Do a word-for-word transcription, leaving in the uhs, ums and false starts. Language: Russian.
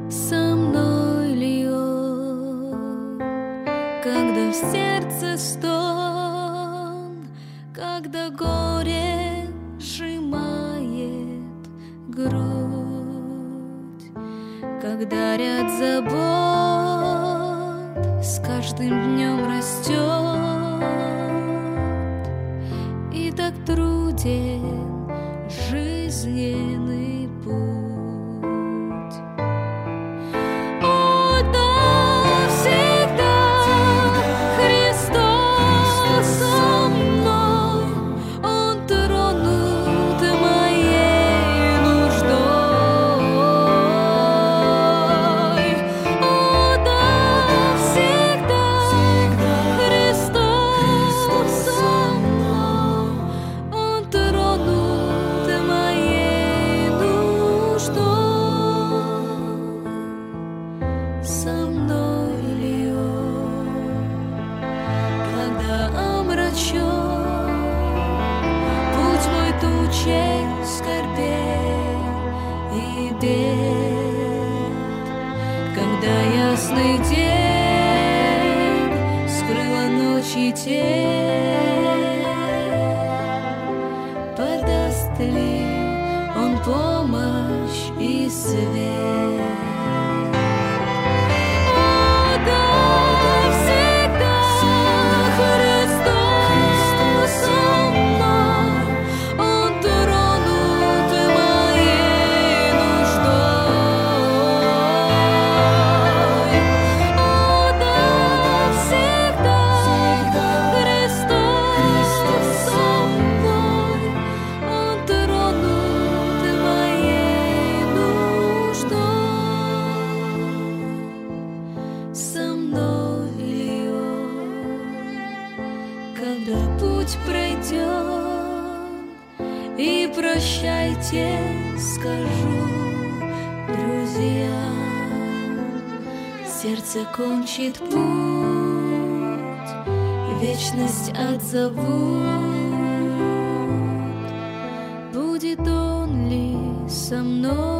со мной ли он, когда в сердце стон, когда горе сжимает грудь, когда ряд забот с каждым днем растет, и так труден жизненный путь. О, да, всегда Христос со мной, Он тронут моей нуждой. О, да, всегда Христос со мной, Он тронут моей нуждой. Со мной ли Он, когда омрачен путь мой тучей скорбей и бед, когда ясный день скрыла ночи тень, подаст ли Он помощь и свет? О, да, всегда Христос со мной, Он тронут моей нуждой. О, да, всегда Христос со мной, Он тронут моей нуждой. Со мной ли Он, когда путь пройден, и прощайте скажу друзьям, сердце кончит путь, вечность отзовут, будет Он ли со мной?